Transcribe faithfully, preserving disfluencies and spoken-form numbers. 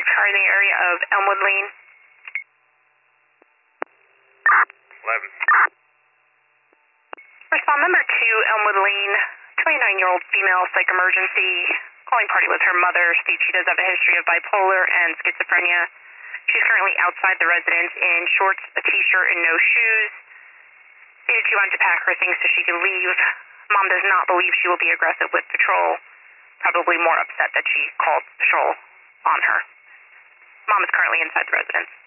six car in the area of Elmwood Lane. eleven. Respond number two, Elmwood Lane, twenty-nine-year-old female psych emergency. Calling party with her mother. States she does have a history of bipolar and schizophrenia. She's currently outside the residence in shorts, a t-shirt, and no shoes. Stated she wanted to pack her things so she could leave. Mom does not believe she will be aggressive with patrol. Probably more upset that she called patrol on her. Mom is currently inside the residence.